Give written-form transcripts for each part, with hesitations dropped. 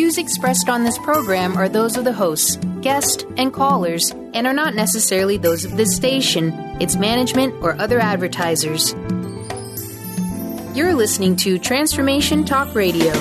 views expressed on this program are those of the hosts, guests, and callers, and are not necessarily those of this station, its management, or other advertisers. You're listening to Transformation Talk Radio.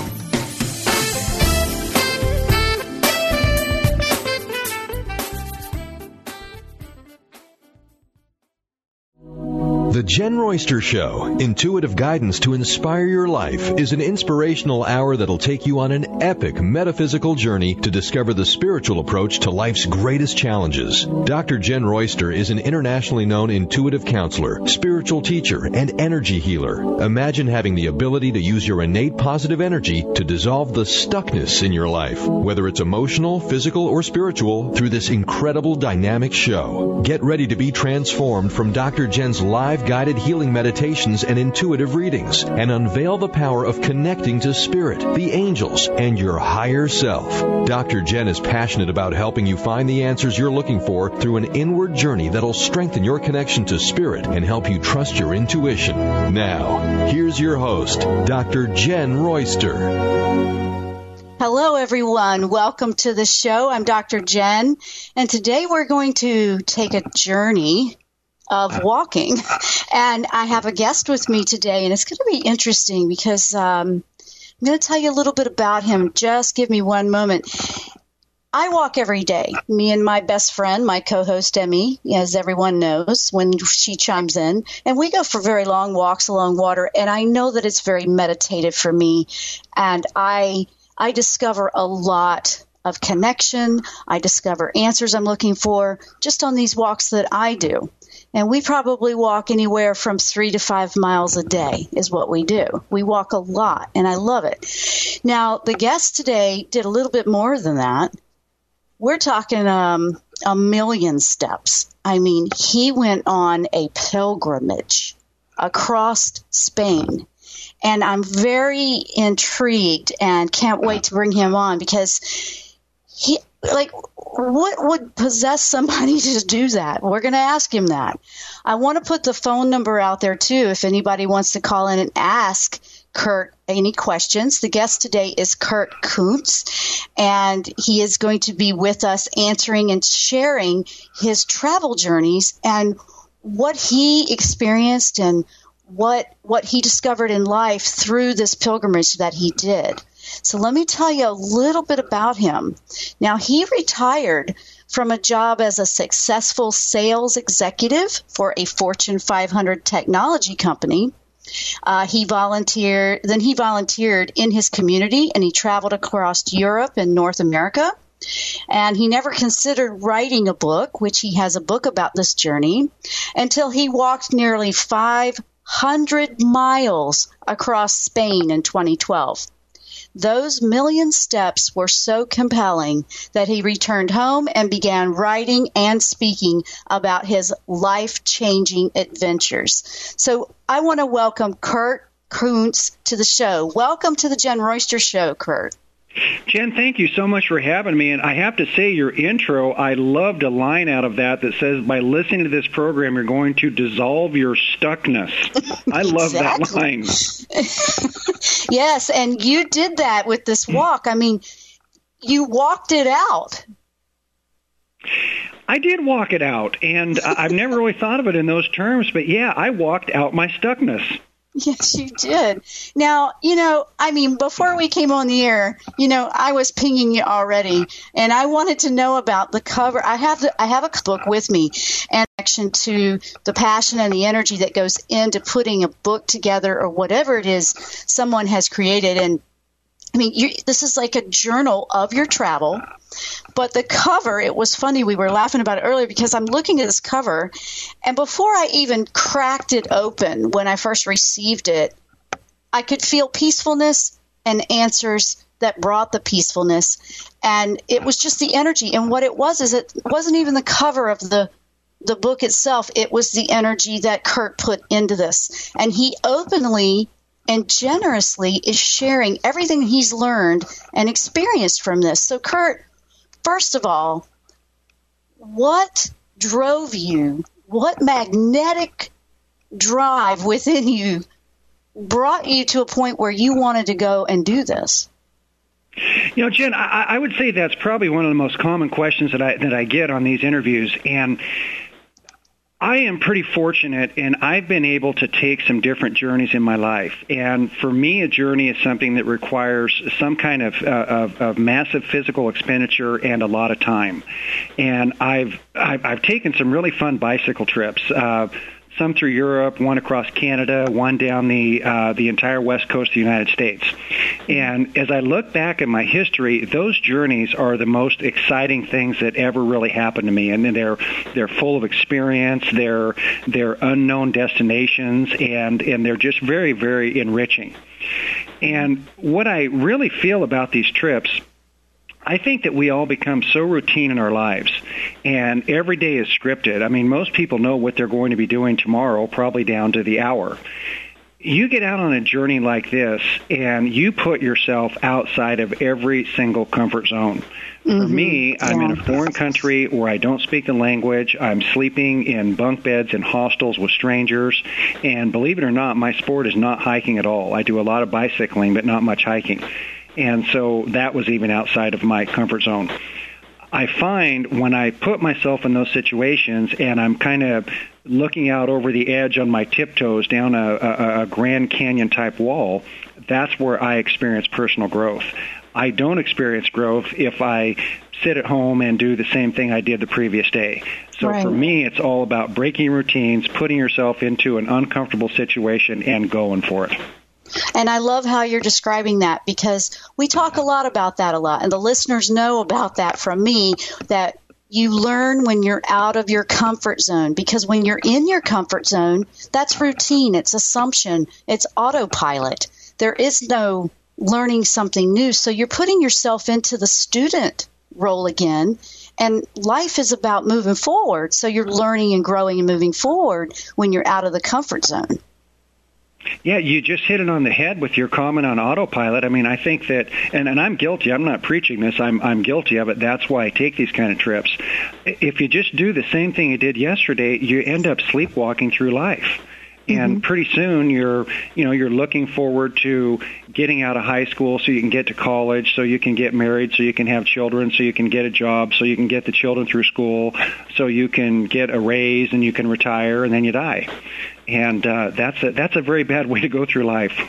The Jen Royster Show, intuitive guidance to inspire your life, is an inspirational hour that'll take you on an epic metaphysical journey to discover the spiritual approach to life's greatest challenges. Dr. Jen Royster is an internationally known intuitive counselor, spiritual teacher, and energy healer. Imagine having the ability to use your innate positive energy to dissolve the stuckness in your life, whether it's emotional, physical, or spiritual, through this incredible dynamic show. Get ready to be transformed from Dr. Jen's live guided healing meditations and intuitive readings, and unveil the power of connecting to spirit, the angels, and your higher self. Dr. Jen is passionate about helping you find the answers you're looking for through an inward journey that'll strengthen your connection to spirit and help you trust your intuition. Now, here's your host, Dr. Jen Royster. Hello, everyone. Welcome to the show. I'm Dr. Jen, and today we're going to take a journey of walking. And I have a guest with me today, and it's going to be interesting because I'm going to tell you a little bit about him. Just give me one moment. I walk every day. Me and my best friend, my co-host Emmy, as everyone knows, when she chimes in, and we go for very long walks along water, and I know that it's very meditative for me, and I discover a lot of connection. I discover answers I'm looking for just on these walks that I do. And we probably walk anywhere from 3 to 5 miles a day is what we do. We walk a lot, and I love it. Now, the guest today did a little bit more than that. We're talking a million steps. I mean, he went on a pilgrimage across Spain. And I'm very intrigued and can't wait to bring him on because what would possess somebody to do that? We're going to ask him that. I want to put the phone number out there, too, if anybody wants to call in and ask Kurt any questions. The guest today is Kurt Kuntz, and he is going to be with us answering and sharing his travel journeys and what he experienced and what he discovered in life through this pilgrimage that he did. So let me tell you a little bit about him. Now, he retired from a job as a successful sales executive for a Fortune 500 technology company. He volunteered in his community, and he traveled across Europe and North America. And he never considered writing a book, which he has a book about this journey, until he walked nearly 500 miles across Spain in 2012. Those million steps were so compelling that he returned home and began writing and speaking about his life-changing adventures. So I want to welcome Kurt Kuntz to the show. Welcome to the Jen Royster Show, Kurt. Jen, thank you so much for having me. And I have to say, your intro, I loved a line out of that says, by listening to this program, you're going to dissolve your stuckness. I love that line. Yes, and you did that with this walk. I mean, you walked it out. I did walk it out, and I've never really thought of it in those terms, but yeah, I walked out my stuckness. Yes, you did. Now, before we came on the air, I was pinging you already, and I wanted to know about the cover. I have a book with me, and connection to the passion and the energy that goes into putting a book together or whatever it is someone has created. And this is like a journal of your travel. But the cover, it was funny. We were laughing about it earlier because I'm looking at this cover, and before I even cracked it open, when I first received it, I could feel peacefulness and answers that brought the peacefulness. And it was just the energy. And what it was is it wasn't even the cover of the book itself. It was the energy that Kurt put into this. And he openly and generously is sharing everything he's learned and experienced from this. So, Kurt, first of all, what drove you? What magnetic drive within you brought you to a point where you wanted to go and do this? You know, Jen, I would say that's probably one of the most common questions that I get on these interviews, and I am pretty fortunate, and I've been able to take some different journeys in my life. And for me, a journey is something that requires some kind of massive physical expenditure and a lot of time. And I've taken some really fun bicycle trips. Some through Europe, one across Canada, one down the entire west coast of the United States. And as I look back at my history, those journeys are the most exciting things that ever really happened to me. And they're full of experience, they're unknown destinations, and they're just very, very enriching. And what I really feel about these trips, I think that we all become so routine in our lives, and every day is scripted. I mean, most people know what they're going to be doing tomorrow, probably down to the hour. You get out on a journey like this, and you put yourself outside of every single comfort zone. For me, I'm in a foreign country where I don't speak the language. I'm sleeping in bunk beds in hostels with strangers, and believe it or not, my sport is not hiking at all. I do a lot of bicycling, but not much hiking. And so that was even outside of my comfort zone. I find when I put myself in those situations and I'm kind of looking out over the edge on my tiptoes down a Grand Canyon type wall, that's where I experience personal growth. I don't experience growth if I sit at home and do the same thing I did the previous day. So for me, it's all about breaking routines, putting yourself into an uncomfortable situation and going for it. And I love how you're describing that, because we talk a lot about that a lot. And the listeners know about that from me, that you learn when you're out of your comfort zone, because when you're in your comfort zone, that's routine. It's assumption. It's autopilot. There is no learning something new. So you're putting yourself into the student role again. And life is about moving forward. So you're learning and growing and moving forward when you're out of the comfort zone. Yeah, you just hit it on the head with your comment on autopilot. I mean, I think that, and I'm guilty. I'm not preaching this. I'm guilty of it. That's why I take these kind of trips. If you just do the same thing you did yesterday, you end up sleepwalking through life. And pretty soon you're looking forward to getting out of high school so you can get to college, so you can get married, so you can have children, so you can get a job, so you can get the children through school, so you can get a raise and you can retire, and then you die. And that's a very bad way to go through life.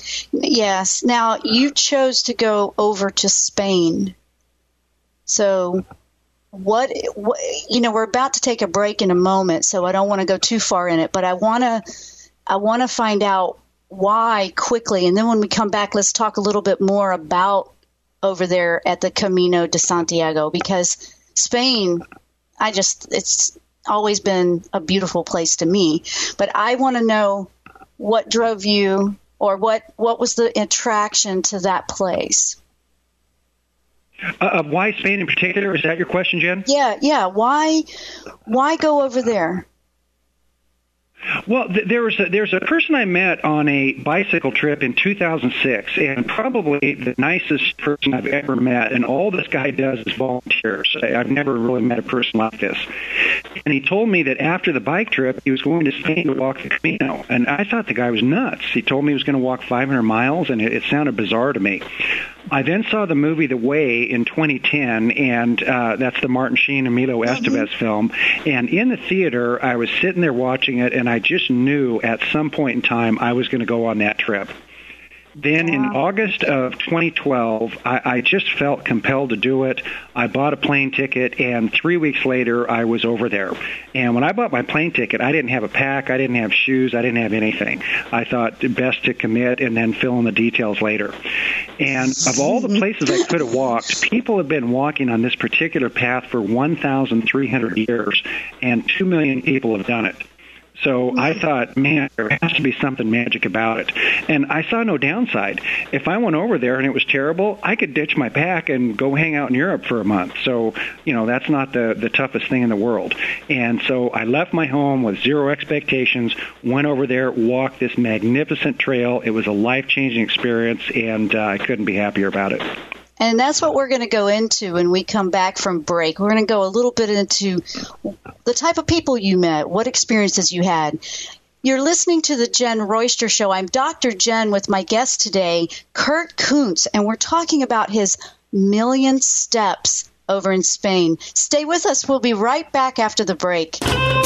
Yes. Now, you chose to go over to Spain. So what we're about to take a break in a moment, so I don't want to go too far in it, but I want to find out why quickly, and then when we come back, let's talk a little bit more about over there at the Camino de Santiago, because Spain, it's always been a beautiful place to me, but I want to know what drove you, or what was the attraction to that place. Why Spain in particular? Is that your question, Jen? Yeah. Why go over there? Well, there's a person I met on a bicycle trip in 2006, and probably the nicest person I've ever met. And all this guy does is volunteers. I've never really met a person like this. And he told me that after the bike trip, he was going to Spain to walk the Camino. And I thought the guy was nuts. He told me he was going to walk 500 miles, and it sounded bizarre to me. I then saw the movie The Way in 2010, and that's the Martin Sheen and Emilio Estevez film. And in the theater, I was sitting there watching it, and I just knew at some point in time I was going to go on that trip. Then in August of 2012, I just felt compelled to do it. I bought a plane ticket, and 3 weeks later, I was over there. And when I bought my plane ticket, I didn't have a pack, I didn't have shoes, I didn't have anything. I thought best to commit and then fill in the details later. And of all the places I could have walked, people have been walking on this particular path for 1,300 years, and 2 million people have done it. So I thought, man, there has to be something magic about it. And I saw no downside. If I went over there and it was terrible, I could ditch my pack and go hang out in Europe for a month. So, that's not the toughest thing in the world. And so I left my home with zero expectations, went over there, walked this magnificent trail. It was a life-changing experience, and I couldn't be happier about it. And that's what we're going to go into when we come back from break. We're going to go a little bit into the type of people you met, what experiences you had. You're listening to the Jen Royster Show. I'm Dr. Jen with my guest today, Kurt Kuntz, and we're talking about his million steps over in Spain. Stay with us. We'll be right back after the break.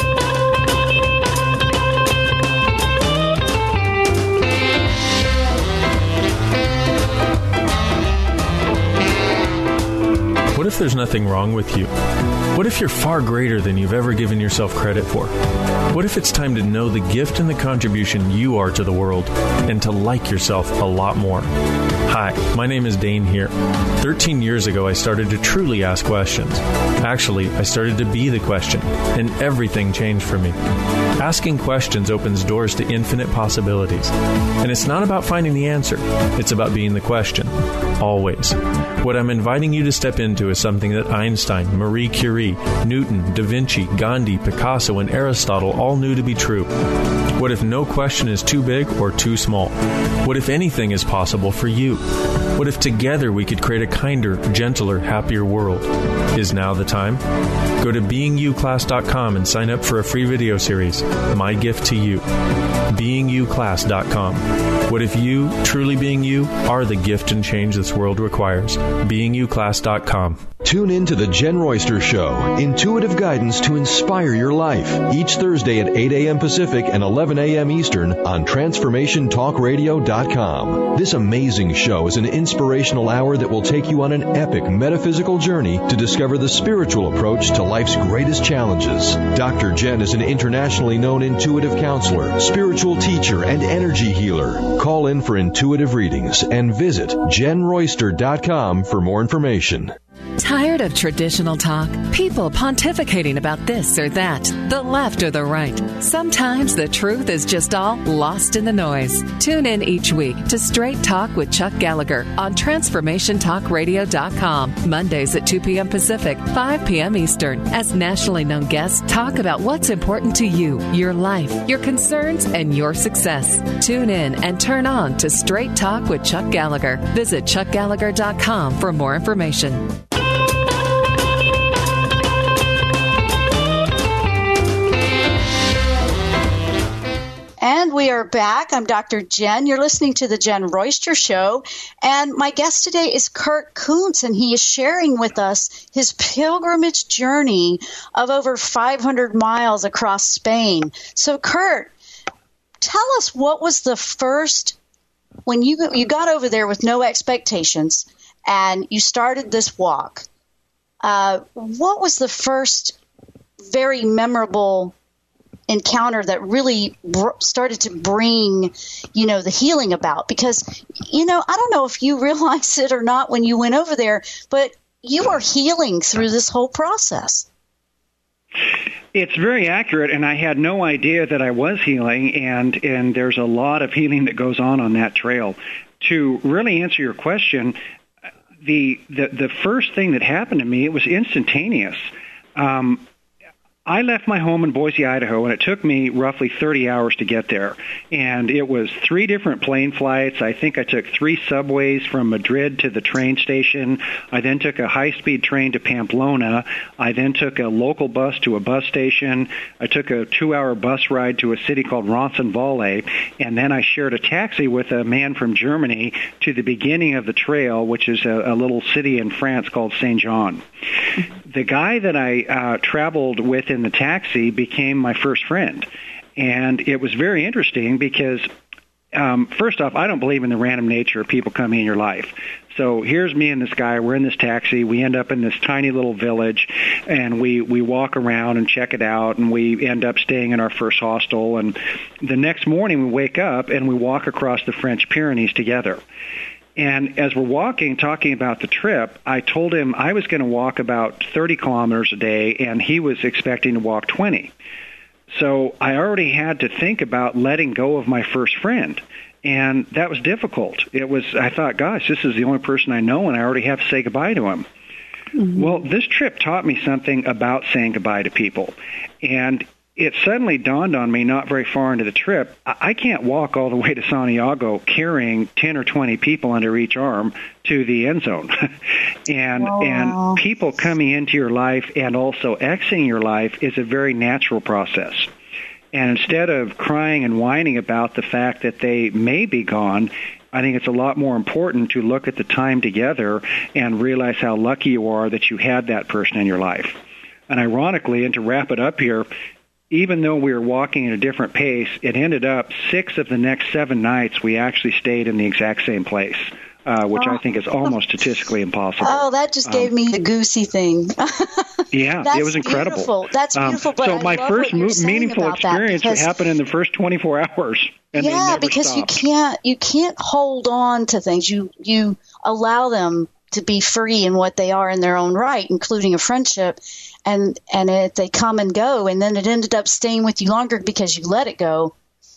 What if there's nothing wrong with you? What if you're far greater than you've ever given yourself credit for? What if it's time to know the gift and the contribution you are to the world and to like yourself a lot more? Hi, my name is Dane here. 13 years ago, I started to truly ask questions. Actually, I started to be the question, and everything changed for me. Asking questions opens doors to infinite possibilities. And it's not about finding the answer. It's about being the question. Always. What I'm inviting you to step into is something that Einstein, Marie Curie, Newton, Da Vinci, Gandhi, Picasso, and Aristotle all knew to be true. What if no question is too big or too small? What if anything is possible for you? What if together we could create a kinder, gentler, happier world? Is now the time? Go to beingyouclass.com and sign up for a free video series, My Gift to You. beingyouclass.com. What if you, truly being you, are the gift and change this world requires? beingyouclass.com. Tune in to the Jen Royster Show, intuitive guidance to inspire your life, each Thursday at 8 a.m. Pacific and 11 a.m. Eastern on TransformationTalkRadio.com. This amazing show is an inspirational hour that will take you on an epic metaphysical journey to discover the spiritual approach to life's greatest challenges. Dr. Jen is an internationally known intuitive counselor, spiritual teacher, and energy healer. Call in for intuitive readings and visit JenRoyster.com for more information. Tired of traditional talk? People pontificating about this or that, the left or the right. Sometimes the truth is just all lost in the noise. Tune in each week to Straight Talk with Chuck Gallagher on TransformationTalkRadio.com, Mondays at 2 p.m. Pacific, 5 p.m. Eastern, as nationally known guests talk about what's important to you, your life, your concerns, and your success. Tune in and turn on to Straight Talk with Chuck Gallagher. Visit ChuckGallagher.com for more information. And we are back. I'm Dr. Jen. You're listening to the Jen Royster Show. And my guest today is Kurt Kuntz, and he is sharing with us his pilgrimage journey of over 500 miles across Spain. So, Kurt, tell us, what was the first, when you got over there with no expectations and you started this walk, what was the first very memorable encounter that really started to bring, the healing about? Because, I don't know if you realized it or not when you went over there, but you are healing through this whole process. It's very accurate, and I had no idea that I was healing, and there's a lot of healing that goes on that trail. To really answer your question, the first thing that happened to me, it was instantaneous. I left my home in Boise, Idaho, and it took me roughly 30 hours to get there. And it was 3 different plane flights. I think I took 3 subways from Madrid to the train station. I then took a high-speed train to Pamplona. I then took a local bus to a bus station. I took a 2-hour bus ride to a city called Roncesvalles. And then I shared a taxi with a man from Germany to the beginning of the trail, which is a little city in France called Saint-Jean. The guy that I traveled with in the taxi became my first friend. And it was very interesting because, first off, I don't believe in the random nature of people coming in your life. So here's me and this guy. We're in this taxi. We end up in this tiny little village, and we walk around and check it out, and we end up staying in our first hostel. And the next morning we wake up, and we walk across the French Pyrenees together. And as we're walking, talking about the trip, I told him I was going to walk about 30 kilometers a day, and he was expecting to walk 20. So I already had to think about letting go of my first friend, and that was difficult. I thought, gosh, this is the only person I know, and I already have to say goodbye to him. Mm-hmm. Well, this trip taught me something about saying goodbye to people, and it suddenly dawned on me not very far into the trip, I can't walk all the way to Santiago carrying 10 or 20 people under each arm to the end zone. And people coming into your life and also exiting your life is a very natural process. And instead of crying and whining about the fact that they may be gone, I think it's a lot more important to look at the time together and realize how lucky you are that you had that person in your life. And ironically, and to wrap it up here, even though we were walking at a different pace, it ended up 6 of the next 7 nights we actually stayed in the exact same place, which I think is almost statistically impossible. Oh, that just gave me the goosey thing. Yeah, it was incredible. Beautiful. That's beautiful. But so my first meaningful experience happened in the first 24 hours. And yeah, because stopped. you can't hold on to things. You allow them to be free in what they are in their own right, including a friendship. And they come and go, and then it ended up staying with you longer because you let it go.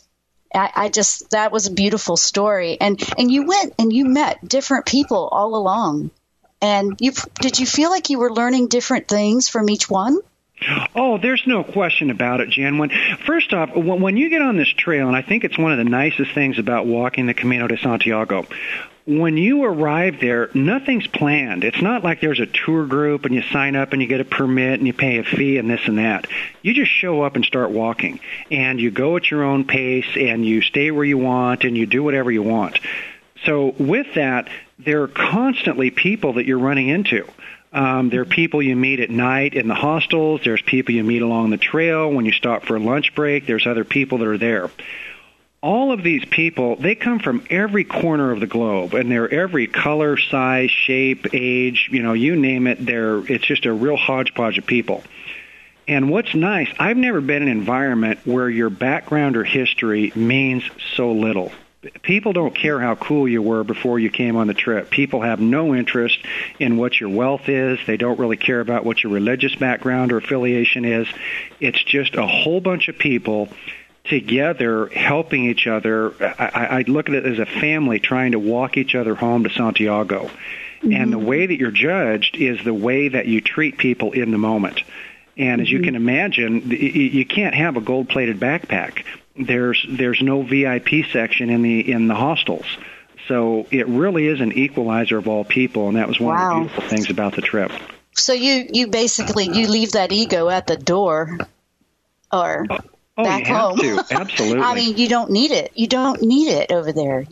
That was a beautiful story. And you went and you met different people all along. And did you feel like you were learning different things from each one? Oh, there's no question about it, Jen. First off, when you get on this trail, and I think it's one of the nicest things about walking the Camino de Santiago, when you arrive there, nothing's planned. It's not like there's a tour group and you sign up and you get a permit and you pay a fee and this and that. You just show up and start walking, and you go at your own pace and you stay where you want and you do whatever you want. So with that, there are constantly people that you're running into. There are people you meet at night in the hostels. There's people you meet along the trail. When you stop for a lunch break, there's other people that are there. All of these people, they come from every corner of the globe, and they're every color, size, shape, age, you name it. It's just a real hodgepodge of people. And what's nice, I've never been in an environment where your background or history means so little. People don't care how cool you were before you came on the trip. People have no interest in what your wealth is. They don't really care about what your religious background or affiliation is. It's just a whole bunch of people together helping each other. I look at it as a family trying to walk each other home to Santiago. Mm-hmm. And the way that you're judged is the way that you treat people in the moment. And as you can imagine, you can't have a gold-plated backpack. There's no VIP section in the hostels. So it really is an equalizer of all people, and that was one of the beautiful things about the trip. So you basically leave that ego at the door or back home. You have to. Absolutely. I mean, you don't need it. You don't need it over there.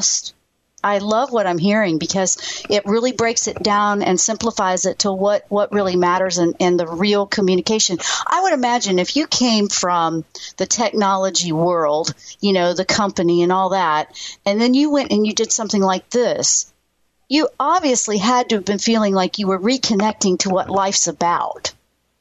I love what I'm hearing because it really breaks it down and simplifies it to what really matters in the real communication. I would imagine if you came from the technology world, the company and all that, and then you went and you did something like this, you obviously had to have been feeling like you were reconnecting to what life's about.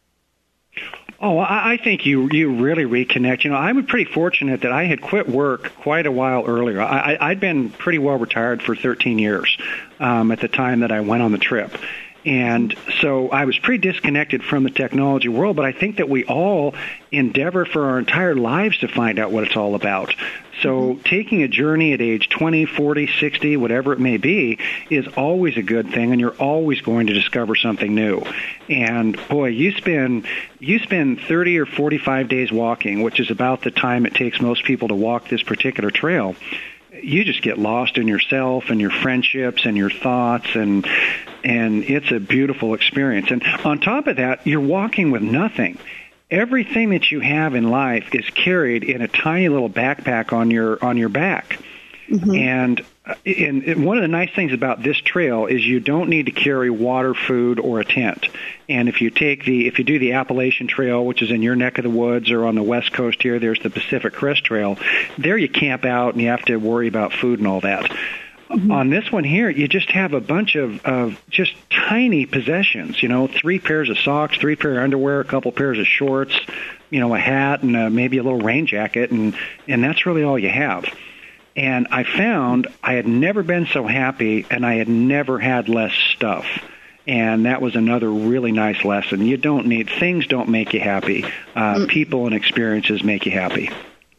Oh, I think you really reconnect. I'm pretty fortunate that I had quit work quite a while earlier. I'd been pretty well retired for 13 years at the time that I went on the trip. And so I was pretty disconnected from the technology world, but I think that we all endeavor for our entire lives to find out what it's all about. So taking a journey at age 20, 40, 60, whatever it may be, is always a good thing, and you're always going to discover something new. And boy, you spend 30 or 45 days walking, which is about the time it takes most people to walk this particular trail. You just get lost in yourself and your friendships and your thoughts, and it's a beautiful experience. And on top of that, you're walking with nothing. Everything that you have in life is carried in a tiny little backpack on your back. Mm-hmm. And one of the nice things about this trail is you don't need to carry water, food, or a tent. And if you do the Appalachian Trail, which is in your neck of the woods, or on the West Coast here, there's the Pacific Crest Trail. There you camp out and you have to worry about food and all that. Mm-hmm. On this one here, you just have a bunch of just tiny possessions, 3 pairs of socks, 3 pairs of underwear, a couple pairs of shorts, a hat, and maybe a little rain jacket, and that's really all you have. And I found I had never been so happy, and I had never had less stuff. And that was another really nice lesson. Things don't make you happy. People and experiences make you happy.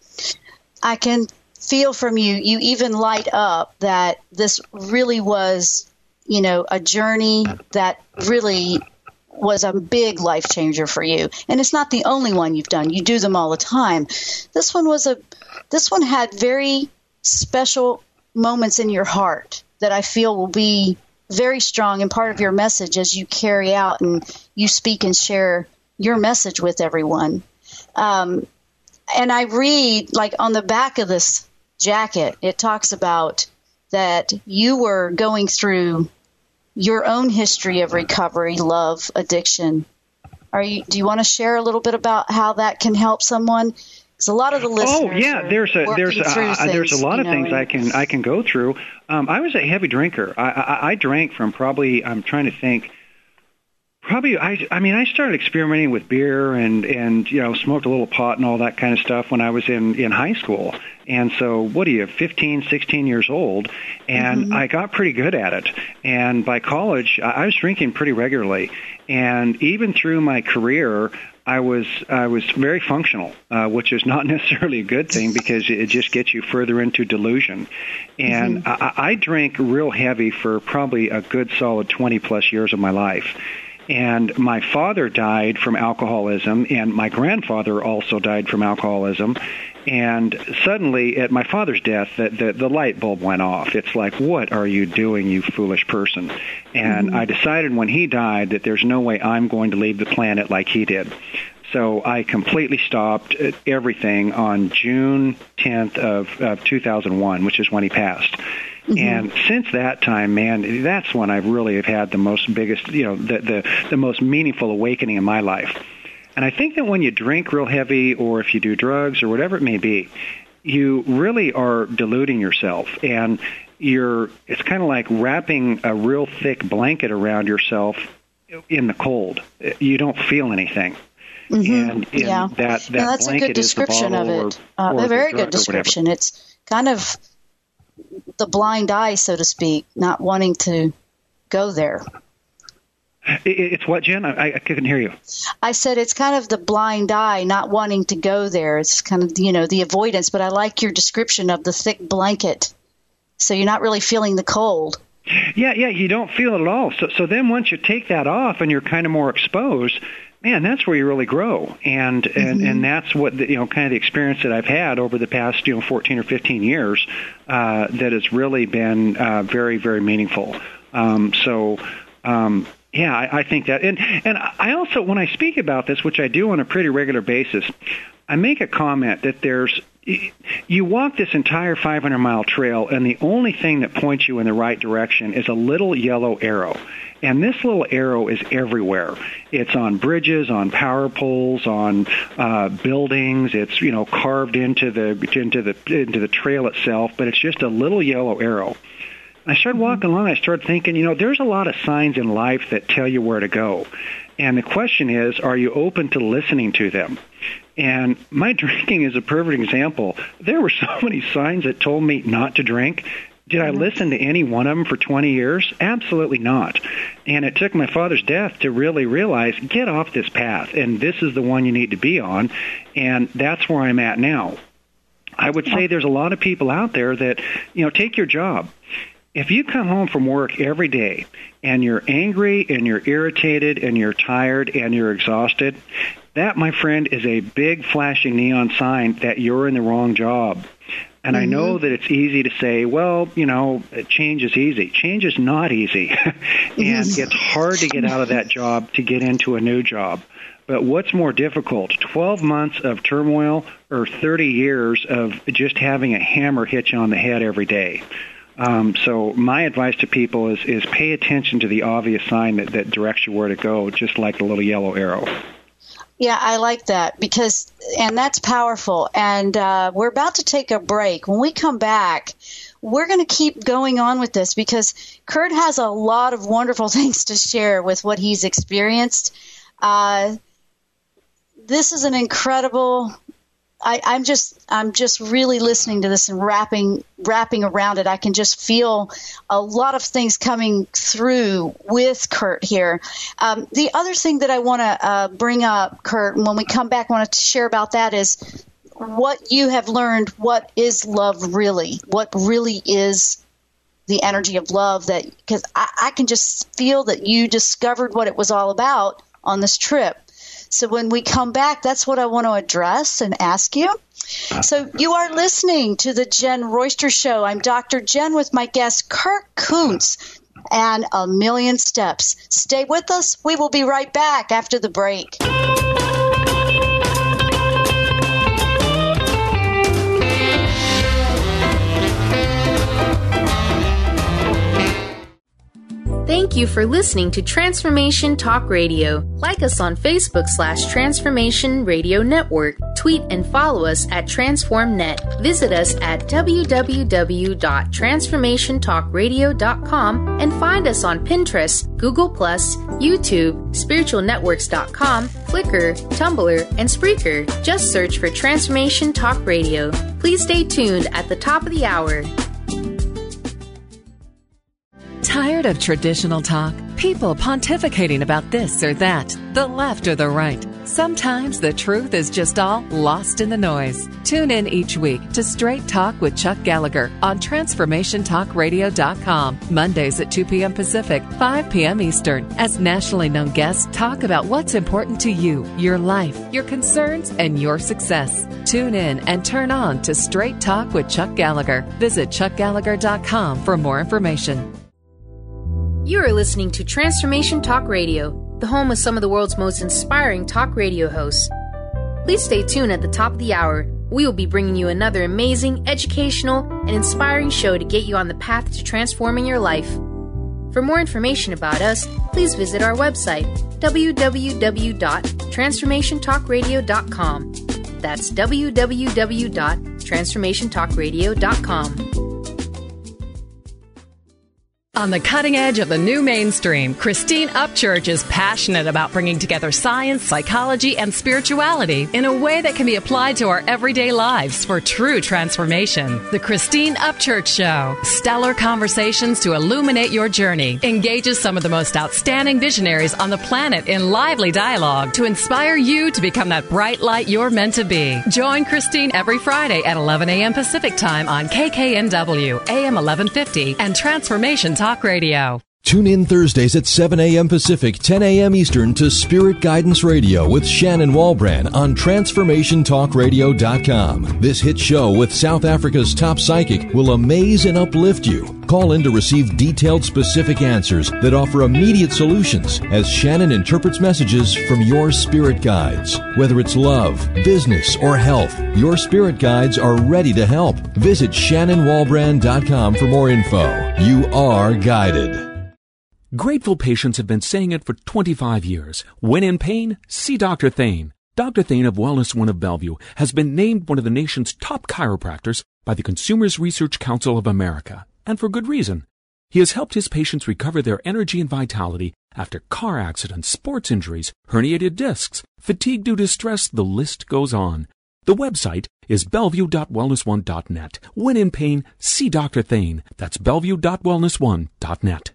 I can feel from you even light up that this really was, a journey that really was a big life changer for you. And it's not the only one you've done. You do them all the time. This one had very special moments in your heart that I feel will be very strong and part of your message as you carry out and you speak and share your message with everyone. And I read, like on the back of this jacket, it talks about that you were going through your own history of recovery, love, addiction. Do you want to share a little bit about how that can help someone? Because a lot of the listeners there's a lot of things I can go through. I was a heavy drinker. I drank from probably, I'm trying to think, I started experimenting with beer and smoked a little pot and all that kind of stuff when I was in high school. And so, 15, 16 years old, and I got pretty good at it. And by college, I was drinking pretty regularly. And even through my career, I was very functional, which is not necessarily a good thing because it just gets you further into delusion. And I drank real heavy for probably a good solid 20-plus years of my life. And my father died from alcoholism, and my grandfather also died from alcoholism. And suddenly, at my father's death, the light bulb went off. It's like, what are you doing, you foolish person? And I decided when he died that there's no way I'm going to leave the planet like he did. So I completely stopped everything on June 10th of 2001, which is when he passed. And since that time, man, that's when I really have had the most biggest, the most meaningful awakening in my life. And I think that when you drink real heavy or if you do drugs or whatever it may be, you really are deluding yourself. And it's kind of like wrapping a real thick blanket around yourself in the cold. You don't feel anything. And that that's a good description of it. A very good description. It's kind of the blind eye, so to speak, not wanting to go there. It's what, Jen? I couldn't hear you. I said it's kind of the blind eye, not wanting to go there. It's kind of, the avoidance, but I like your description of the thick blanket. So you're not really feeling the cold. Yeah, you don't feel it at all. So then once you take that off and you're kind of more exposed, man, that's where you really grow. And that's what, kind of the experience that I've had over the past, 14 or 15 years that has really been very, very meaningful. Yeah, I think that. And I also, when I speak about this, which I do on a pretty regular basis, I make a comment that you walk this entire 500-mile trail, and the only thing that points you in the right direction is a little yellow arrow. And this little arrow is everywhere. It's on bridges, on power poles, on buildings. It's carved into the trail itself, but it's just a little yellow arrow. I started walking along. I started thinking, there's a lot of signs in life that tell you where to go. And the question is, are you open to listening to them? And my drinking is a perfect example. There were so many signs that told me not to drink. Did I listen to any one of them for 20 years? Absolutely not. And it took my father's death to really realize, get off this path, and this is the one you need to be on. And that's where I'm at now. I would say there's a lot of people out there that, take your job. If you come home from work every day and you're angry and you're irritated and you're tired and you're exhausted, that, my friend, is a big flashing neon sign that you're in the wrong job. And I know that it's easy to say, well, change is easy. Change is not easy. And it's hard to get out of that job to get into a new job. But what's more difficult, 12 months of turmoil or 30 years of just having a hammer hit you on the head every day? So my advice to people is pay attention to the obvious sign that directs you where to go, just like the little yellow arrow. Yeah, I like that and that's powerful. And we're about to take a break. When we come back, we're going to keep going on with this because Kurt has a lot of wonderful things to share with what he's experienced. This is an incredible. I'm just really listening to this and wrapping around it. I can just feel a lot of things coming through with Kurt here. The other thing that I want to bring up, Kurt, and when we come back, I want to share about that is what you have learned. What is love really? What really is the energy of love? Because I can just feel that you discovered what it was all about on this trip. So when we come back, that's what I want to address and ask you. So you are listening to the Jen Royster Show. I'm Dr. Jen with my guest, Kurt Kuntz, and A Million Steps. Stay with us. We will be right back after the break. Thank you for listening to Transformation Talk Radio. Like us on Facebook/Transformation Radio Network. Tweet and follow us at TransformNet. Visit us at www.transformationtalkradio.com and find us on Pinterest, Google+, YouTube, spiritualnetworks.com, Flickr, Tumblr, and Spreaker. Just search for Transformation Talk Radio. Please stay tuned at the top of the hour. Tired of traditional talk? People pontificating about this or that, the left or the right. Sometimes the truth is just all lost in the noise. Tune in each week to Straight Talk with Chuck Gallagher on TransformationTalkRadio.com. Mondays at 2 p.m. Pacific, 5 p.m. Eastern, as nationally known guests talk about what's important to you, your life, your concerns, and your success. Tune in and turn on to Straight Talk with Chuck Gallagher. Visit ChuckGallagher.com for more information. You are listening to Transformation Talk Radio, the home of some of the world's most inspiring talk radio hosts. Please stay tuned at the top of the hour. We will be bringing you another amazing, educational, and inspiring show to get you on the path to transforming your life. For more information about us, please visit our website, www.transformationtalkradio.com. That's www.transformationtalkradio.com. On the cutting edge of the new mainstream, Christine Upchurch is passionate about bringing together science, psychology, and spirituality in a way that can be applied to our everyday lives for true transformation. The Christine Upchurch Show, stellar conversations to illuminate your journey, engages some of the most outstanding visionaries on the planet in lively dialogue to inspire you to become that bright light you're meant to be. Join Christine every Friday at 11 a.m. Pacific Time on KKNW, AM 1150, and Transformation Talk Radio. Tune in Thursdays at 7 a.m. Pacific, 10 a.m. Eastern to Spirit Guidance Radio with Shannon Walbrand on TransformationTalkRadio.com. This hit show with South Africa's top psychic will amaze and uplift you. Call in to receive detailed, specific answers that offer immediate solutions as Shannon interprets messages from your spirit guides. Whether it's love, business, or health, your spirit guides are ready to help. Visit ShannonWalbrand.com for more info. You are guided. Grateful patients have been saying it for 25 years. When in pain, see Dr. Thane. Dr. Thane of Wellness One of Bellevue has been named one of the nation's top chiropractors by the Consumers Research Council of America, and for good reason. He has helped his patients recover their energy and vitality after car accidents, sports injuries, herniated discs, fatigue due to stress, the list goes on. The website is bellevue.wellness1.net. When in pain, see Dr. Thane. That's bellevue.wellness1.net.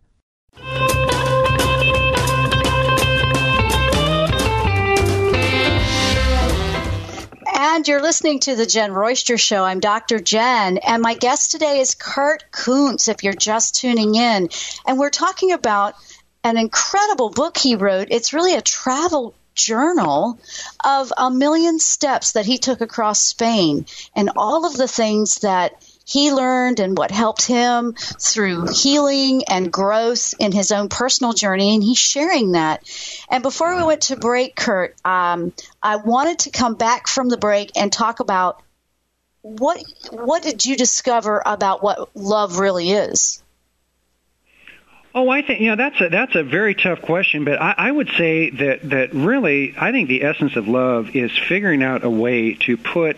And you're listening to the Jen Royster Show. I'm Dr. Jen, and my guest today is Kurt Kuntz, if you're just tuning in. And we're talking about an incredible book he wrote. It's really a travel journal of 1,000,000 steps that he took across Spain and all of the things that he learned and what helped him through healing and growth in his own personal journey, and he's sharing that. And before we went to break, Kurt, I wanted to come back from the break and talk about what did you discover about what love really is? Oh, I think that's a very tough question, but I would say that really I think the essence of love is figuring out a way to put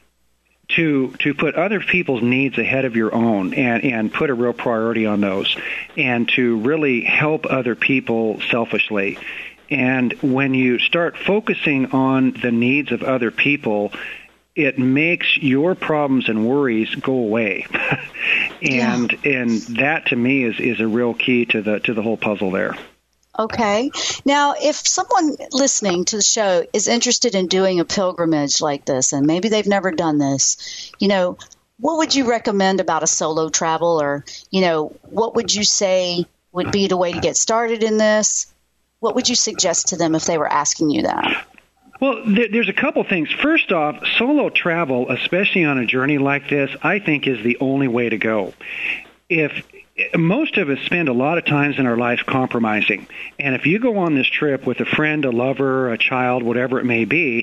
other people's needs ahead of your own and put a real priority on those and to really help other people selfishly. And when you start focusing on the needs of other people, it makes your problems and worries go away. and that to me is a real key to the whole puzzle there. Okay. Now, if someone listening to the show is interested in doing a pilgrimage like this, and maybe they've never done this, what would you recommend about a solo travel? Or, what would you say would be the way to get started in this? What would you suggest to them if they were asking you that? Well, there's a couple things. First off, solo travel, especially on a journey like this, I think is the only way to go. Most of us spend a lot of times in our lives compromising. And if you go on this trip with a friend, a lover, a child, whatever it may be,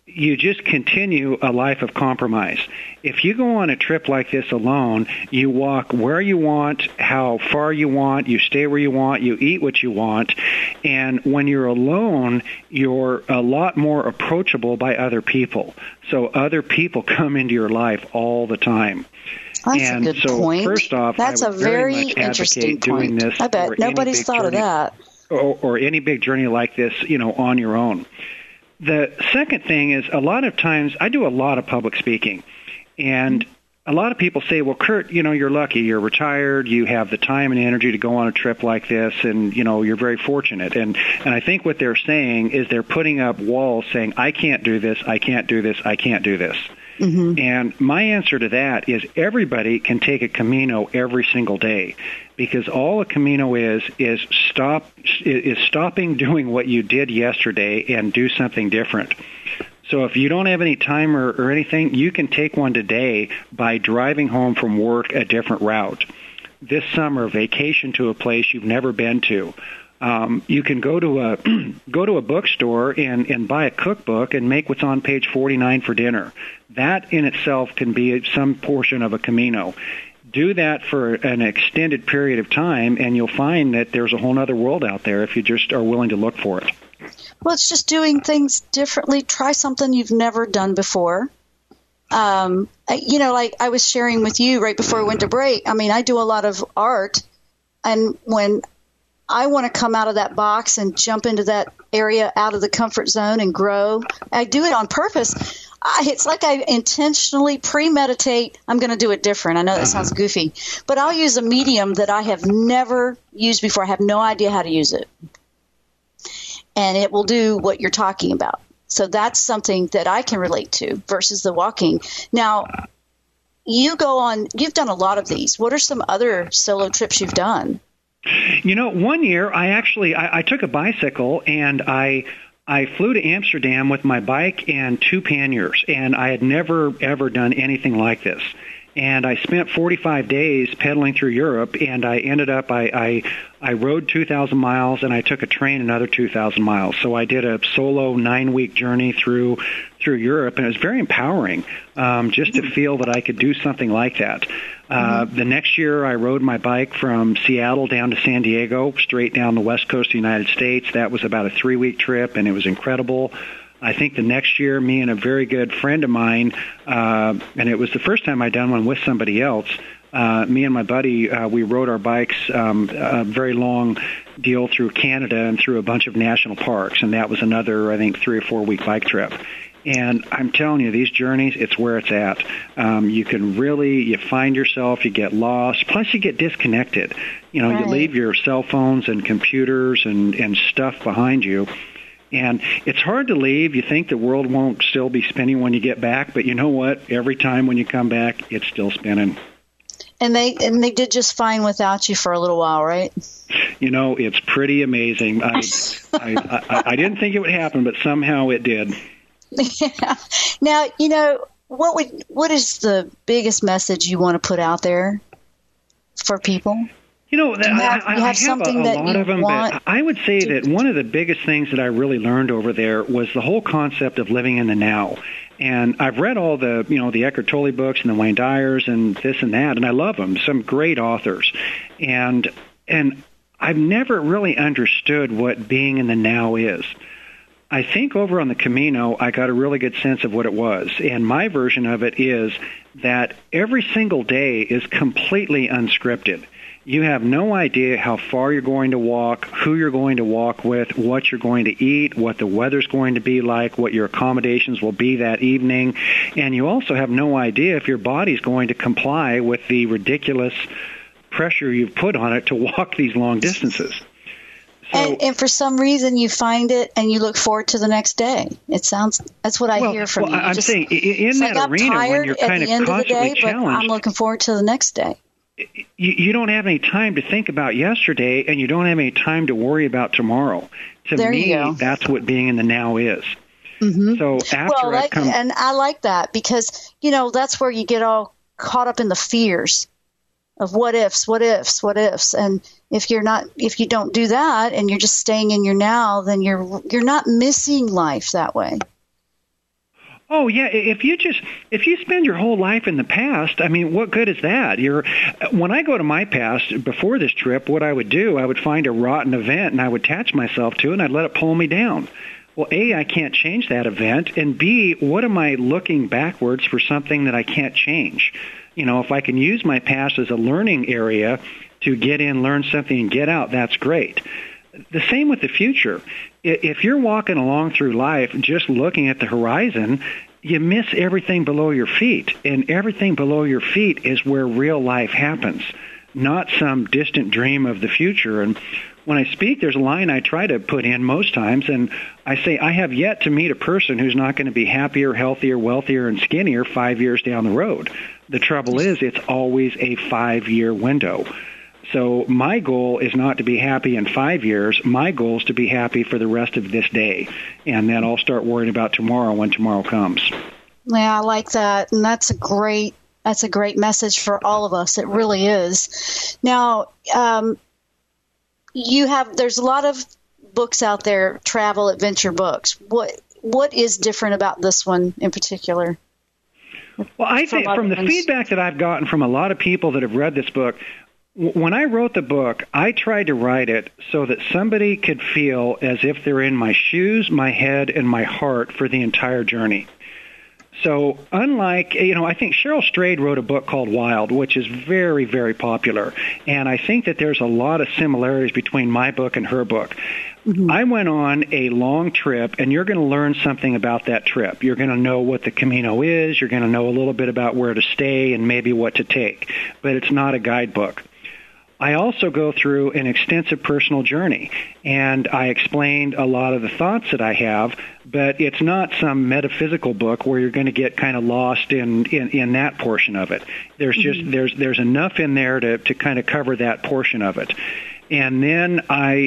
you just continue a life of compromise. If you go on a trip like this alone, you walk where you want, how far you want, you stay where you want, you eat what you want, and when you're alone, you're a lot more approachable by other people. So other people come into your life all the time. That's a good point. First off, that's I would a very much interesting doing point. this I bet nobody's thought of that. Or any big journey like this, on your own. The second thing is, a lot of times I do a lot of public speaking, and a lot of people say, well, Kurt, you're lucky. You're retired. You have the time and energy to go on a trip like this, and, you're very fortunate. And I think what they're saying is they're putting up walls saying, I can't do this, I can't do this, I can't do this. Mm-hmm. And my answer to that is everybody can take a Camino every single day, because all a Camino is stopping doing what you did yesterday and do something different. So if you don't have any time or anything, you can take one today by driving home from work a different route. This summer, vacation to a place you've never been to. You can go to a bookstore and buy a cookbook and make what's on page 49 for dinner. That in itself can be some portion of a Camino. Do that for an extended period of time, and you'll find that there's a whole other world out there if you just are willing to look for it. Well, it's just doing things differently. Try something you've never done before. Like I was sharing with you right before we went to break, I do a lot of art, and when I want to come out of that box and jump into that area out of the comfort zone and grow, I do it on purpose. It's like I intentionally premeditate, I'm going to do it different. I know that sounds goofy, but I'll use a medium that I have never used before. I have no idea how to use it. And it will do what you're talking about. So that's something that I can relate to versus the walking. Now, you've done a lot of these. What are some other solo trips you've done? 1 year I took a bicycle and I flew to Amsterdam with my bike and 2 panniers, and I had never, ever done anything like this. And I spent 45 days pedaling through Europe, and I ended up, I rode 2,000 miles, and I took a train another 2,000 miles. So I did a solo 9-week journey through Europe, and it was very empowering just to feel that I could do something like that. The next year, I rode my bike from Seattle down to San Diego, straight down the west coast of the United States. That was about a 3-week trip, and it was incredible. I think the next year, me and a very good friend of mine, and it was the first time I'd done one with somebody else, me and my buddy, we rode our bikes a very long deal through Canada and through a bunch of national parks, and that was another, I think, 3 or 4 week bike trip. And I'm telling you, these journeys, it's where it's at. You can you find yourself, you get lost, plus you get disconnected. You leave your cell phones and computers and stuff behind you. And it's hard to leave. You think the world won't still be spinning when you get back, but you know what? Every time when you come back, it's still spinning. And they did just fine without you for a little while, right? It's pretty amazing. I didn't think it would happen, but somehow it did. Yeah. Now, what is the biggest message you want to put out there for people? I have something a lot of them, but I would say that one of the biggest things that I really learned over there was the whole concept of living in the now. And I've read all the, the Eckhart Tolle books and the Wayne Dyers and this and that, and I love them, some great authors. And I've never really understood what being in the now is. I think over on the Camino, I got a really good sense of what it was. And my version of it is that every single day is completely unscripted. You have no idea how far you're going to walk, who you're going to walk with, what you're going to eat, what the weather's going to be like, what your accommodations will be that evening. And you also have no idea if your body's going to comply with the ridiculous pressure you've put on it to walk these long distances. So, and for some reason you find it and you look forward to the next day. That's what I hear from you. I'm saying in that arena when you're kind of constantly challenged, but I'm looking forward to the next day. You don't have any time to think about yesterday, and you don't have any time to worry about tomorrow. To me, that's what being in the now is. Mm-hmm. So and I like that because that's where you get all caught up in the fears of what ifs, and if you don't do that, and you're just staying in your now, then you're not missing life that way. Oh, yeah. If you spend your whole life in the past, I mean, what good is that? When I go to my past before this trip, what I would do, I would find a rotten event and I would attach myself to it and I'd let it pull me down. Well, A, I can't change that event, and B, what am I looking backwards for something that I can't change? If I can use my past as a learning area to get in, learn something, and get out, that's great. The same with the future. If you're walking along through life just looking at the horizon, you miss everything below your feet, and everything below your feet is where real life happens, not some distant dream of the future. And when I speak, there's a line I try to put in most times, and I say, I have yet to meet a person who's not going to be happier, healthier, wealthier, and skinnier 5 years down the road. The trouble is, it's always a 5-year window. So my goal is not to be happy in 5 years. My goal is to be happy for the rest of this day, and then I'll start worrying about tomorrow when tomorrow comes. Yeah, I like that, and that's a great message for all of us. It really is. Now, there's a lot of books out there, travel adventure books. What is different about this one in particular? Well, I think from the feedback that I've gotten from a lot of people that have read this book, when I wrote the book, I tried to write it so that somebody could feel as if they're in my shoes, my head, and my heart for the entire journey. So unlike, I think Cheryl Strayed wrote a book called Wild, which is very, very popular. And I think that there's a lot of similarities between my book and her book. Mm-hmm. I went on a long trip, and you're going to learn something about that trip. You're going to know what the Camino is. You're going to know a little bit about where to stay and maybe what to take. But it's not a guidebook. I also go through an extensive personal journey, and I explained a lot of the thoughts that I have, but it's not some metaphysical book where you're going to get kind of lost in that portion of it. There's just there's enough in there to kind of cover that portion of it. And then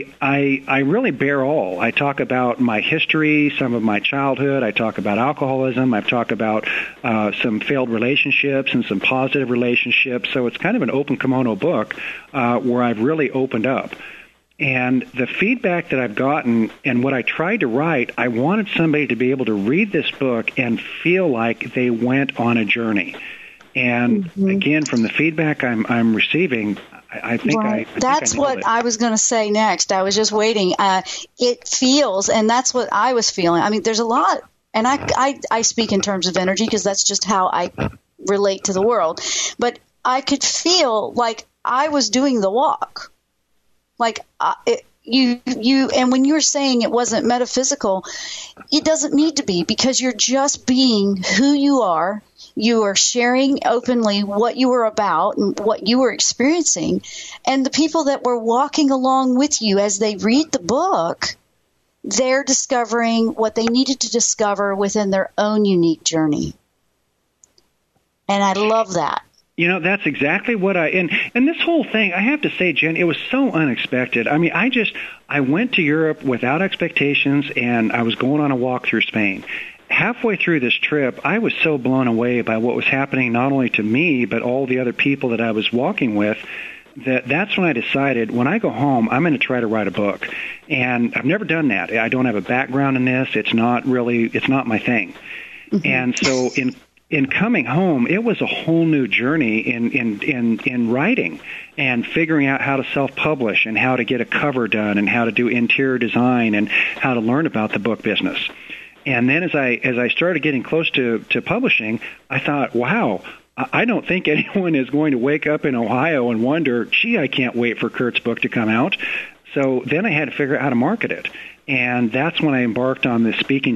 I really bear all. I talk about my history, some of my childhood. I talk about alcoholism. I've talked about some failed relationships and some positive relationships. So it's kind of an open kimono book where I've really opened up. And the feedback that I've gotten and what I tried to write, I wanted somebody to be able to read this book and feel like they went on a journey. And again, from the feedback I'm receiving, I think that's what I was going to say next. I was just waiting. It feels, and that's what I was feeling. I mean, there's a lot, and I speak in terms of energy because that's just how I relate to the world. But I could feel like I was doing the walk. Like you, and when you're saying it wasn't metaphysical, it doesn't need to be, because you're just being who you are. You are sharing openly what you were about and what you were experiencing. And the people that were walking along with you as they read the book, they're discovering what they needed to discover within their own unique journey. And I love that. That's exactly what and this whole thing, I have to say, Jen, it was so unexpected. I mean, I went to Europe without expectations, and I was going on a walk through Spain. Halfway through this trip, I was so blown away by what was happening not only to me, but all the other people that I was walking with, that's when I decided, when I go home, I'm going to try to write a book. And I've never done that. I don't have a background in this. It's not my thing. Mm-hmm. And so in coming home, it was a whole new journey in writing and figuring out how to self-publish and how to get a cover done and how to do interior design and how to learn about the book business. And then as I started getting close to publishing, I thought, wow, I don't think anyone is going to wake up in Ohio and wonder, gee, I can't wait for Kurt's book to come out. So then I had to figure out how to market it. And that's when I embarked on this speaking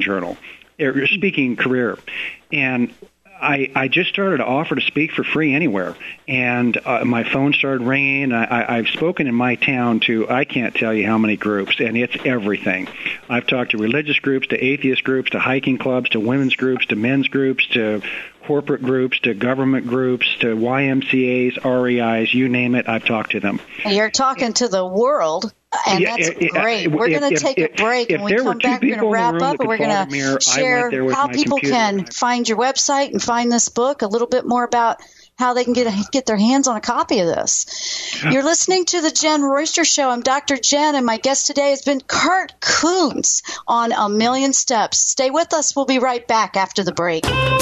career. And I just started to offer to speak for free anywhere, and my phone started ringing. I've spoken in my town to, I can't tell you how many groups, and it's everything. I've talked to religious groups, to atheist groups, to hiking clubs, to women's groups, to men's groups, to corporate groups, to government groups, to YMCAs, REIs, you name it, I've talked to them. You're talking to the world. And that's great. We're going to take a break, and when we come back, we're going to wrap up, and we're going to share how people can find your website and find this book, a little bit more about how they can get their hands on a copy of this. You're listening to the Jen Royster Show. I'm Dr. Jen, and my guest today has been Kurt Kuntz on A Million Steps. Stay with us. We'll be right back after the break.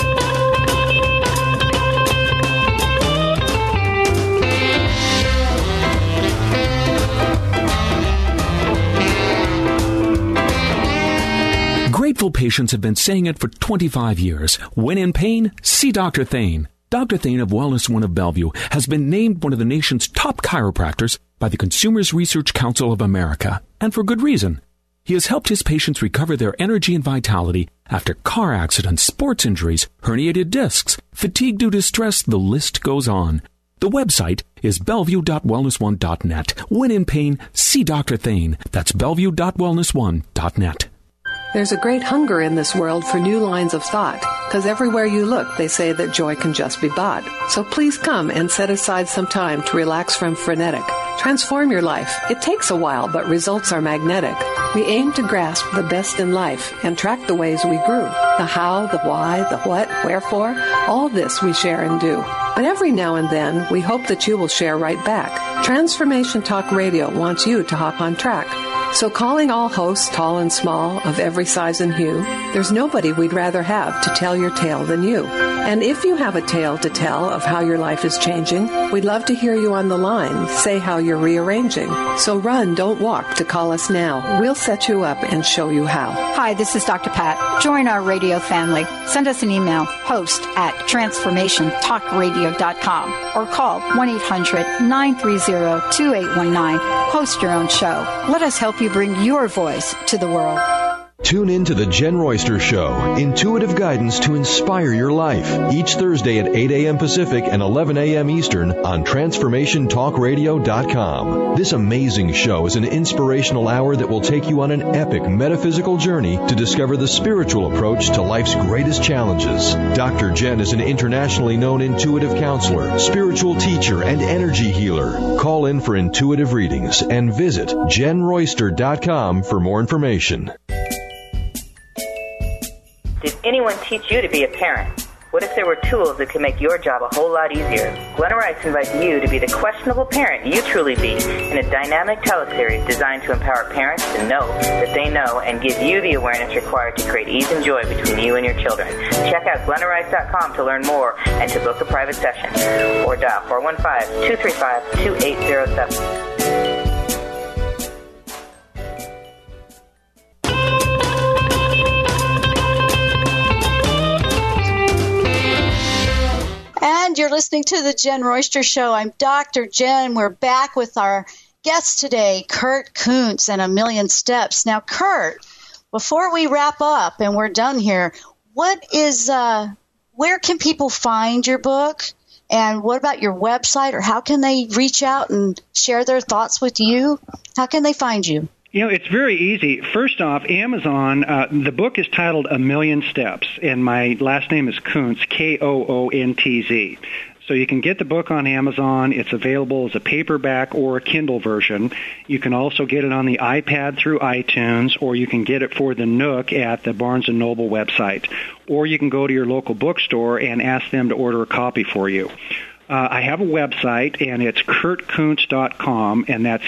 Grateful patients have been saying it for 25 years. When in pain, see Dr. Thane. Dr. Thane of Wellness One of Bellevue has been named one of the nation's top chiropractors by the Consumers Research Council of America, and for good reason. He has helped his patients recover their energy and vitality after car accidents, sports injuries, herniated discs, fatigue due to stress, the list goes on. The website is bellevue.wellness1.net. When in pain, see Dr. Thane. That's bellevue.wellness1.net. There's a great hunger in this world for new lines of thought, because everywhere you look, they say that joy can just be bought. So please come and set aside some time to relax from frenetic. Transform your life. It takes a while, but results are magnetic. We aim to grasp the best in life and track the ways we grew. The how, the why, the what, wherefore, all this we share and do. But every now and then, we hope that you will share right back. Transformation Talk Radio wants you to hop on track. So calling all hosts, tall and small, of every size and hue, there's nobody we'd rather have to tell your tale than you. And if you have a tale to tell of how your life is changing, we'd love to hear you on the line say how you're rearranging. So run, don't walk to call us now. We'll set you up and show you how. Hi, this is Dr. Pat. Join our radio family. Send us an email, host@transformationtalkradio.com, or call 1-800-930-2819. Host your own show. Let us help you bring your voice to the world. Tune in to the Jen Royster Show, intuitive guidance to inspire your life, each Thursday at 8 a.m. Pacific and 11 a.m. Eastern on TransformationTalkRadio.com. This amazing show is an inspirational hour that will take you on an epic metaphysical journey to discover the spiritual approach to life's greatest challenges. Dr. Jen is an internationally known intuitive counselor, spiritual teacher, and energy healer. Call in for intuitive readings and visit JenRoyster.com for more information. Did anyone teach you to be a parent? What if there were tools that could make your job a whole lot easier? Glenna Rice invites you to be the questionable parent you truly be in a dynamic teleseries designed to empower parents to know that they know and give you the awareness required to create ease and joy between you and your children. Check out GlennaRice.com to learn more and to book a private session. Or dial 415-235-2807. And you're listening to the Jen Royster Show. I'm Dr. Jen. We're back with our guest today, Kurt Kuntz, and A Million Steps. Now, Kurt, before we wrap up and we're done here, where can people find your book? And what about your website, or how can they reach out and share their thoughts with you? How can they find you? You know, it's very easy. First off, Amazon, the book is titled A Million Steps, and my last name is Kuntz, K-O-O-N-T-Z. So you can get the book on Amazon. It's available as a paperback or a Kindle version. You can also get it on the iPad through iTunes, or you can get it for the Nook at the Barnes & Noble website. Or you can go to your local bookstore and ask them to order a copy for you. I have a website, and it's kurtkuntz.com, and that's